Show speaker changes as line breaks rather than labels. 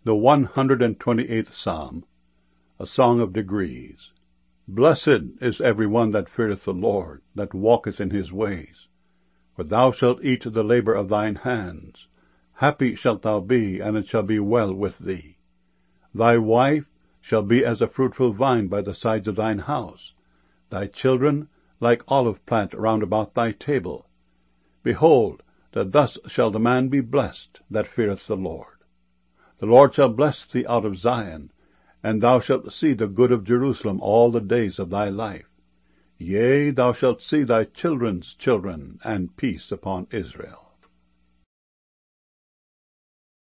The 128th Psalm, a song of degrees. Blessed is every one that feareth the Lord, that walketh in his ways. For thou shalt eat the labour of thine hands. Happy shalt thou be, and it shall be well with thee. Thy wife shall be as a fruitful vine by the sides of thine house, thy children like olive plant round about thy table. Behold, that thus shall the man be blessed that feareth the Lord. The Lord shall bless thee out of Zion, and thou shalt see the good of Jerusalem all the days of thy life. Yea, thou shalt see thy children's children, and peace upon Israel.